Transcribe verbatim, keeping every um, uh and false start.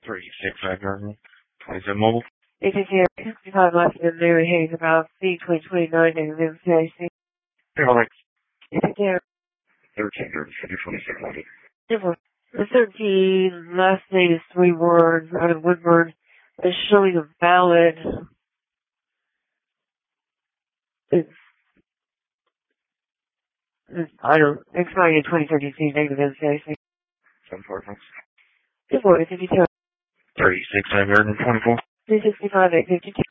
thirty-six, five Garden, twenty-seven mobile. eight fifty, sixty-five left in Mary Hayes, about C twenty twenty-nine, negative C I C. Yeah, all right. eight fifty, thirteen, thirty-six, twenty-six, mobile. different. The thirteen, last name is three words, out of Woodburn, is showing a valid. It's, it's I don't, expiring in twenty thirty-two, negative C I C. seven four, thanks. Different, fifty-two. thirty-six, five Garden, twenty-four. three sixty-five, eight fifty-two.